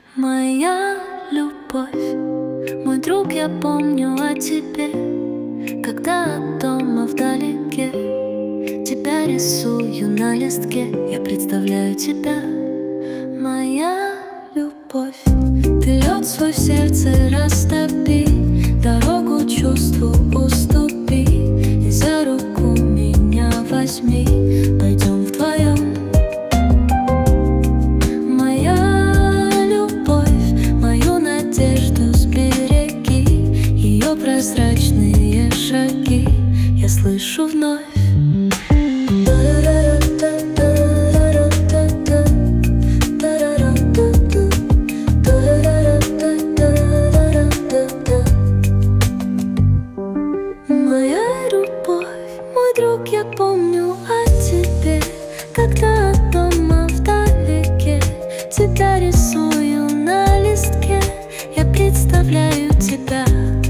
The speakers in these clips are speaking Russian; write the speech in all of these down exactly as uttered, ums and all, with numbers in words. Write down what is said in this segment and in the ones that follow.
Моя любовь, мой друг, я помню о тебе, когда от дома вдалеке тебя рисую на листке. Я представляю тебя, моя любовь. Ты лед свой в сердце растопи, дорогу чувству уступи, и за руку меня возьми, пойдем вдвоем. Прозрачные шаги я слышу вновь. Моя любовь, мой друг, я помню о тебе, когда от дома вдалеке тебя рисую на листке. Я представляю тебя,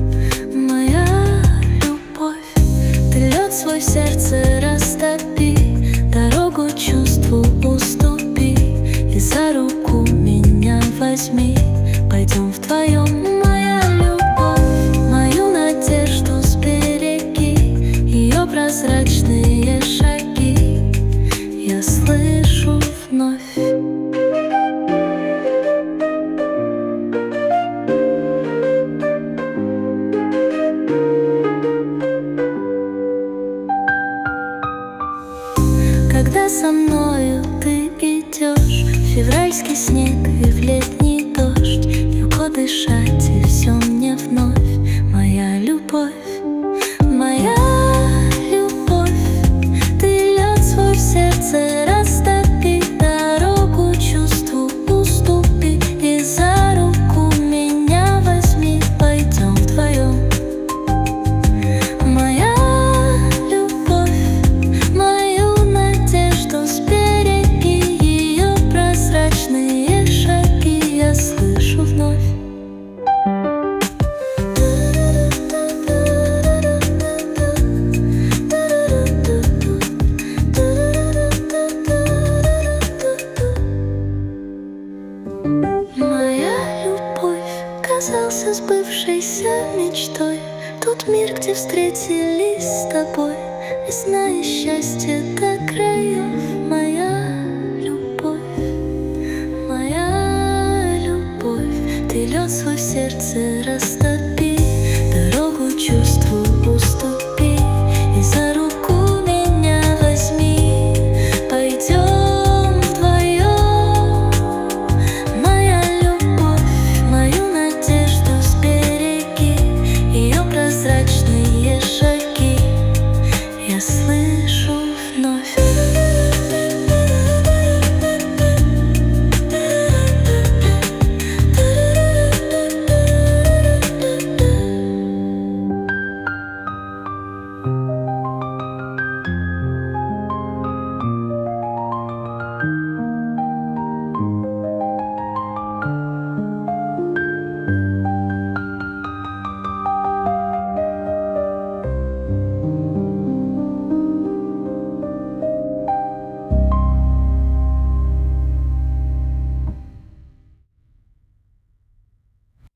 свой в сердце растопи, дорогу чувству уступи, и за руку меня возьми, пойдем вдвоем. Моя любовь, мою надежду сбереги, ее прозрачные шаги я слышу вновь. Когда со мною ты идешь, в февральский снег и в летний дождь, легко дышать, и все мне вновь. Моя любовь, моя любовь, ты лед свой в сердце растопи, дорогу чувству уступи, и за руку меня возьми, пойдем вдвоем. Казался сбывшейся мечтой тот мир, где встретились с тобой весна и счастье до краев. Моя любовь, моя любовь, ты лед свой в сердце растопи, дорогу чувству уступи.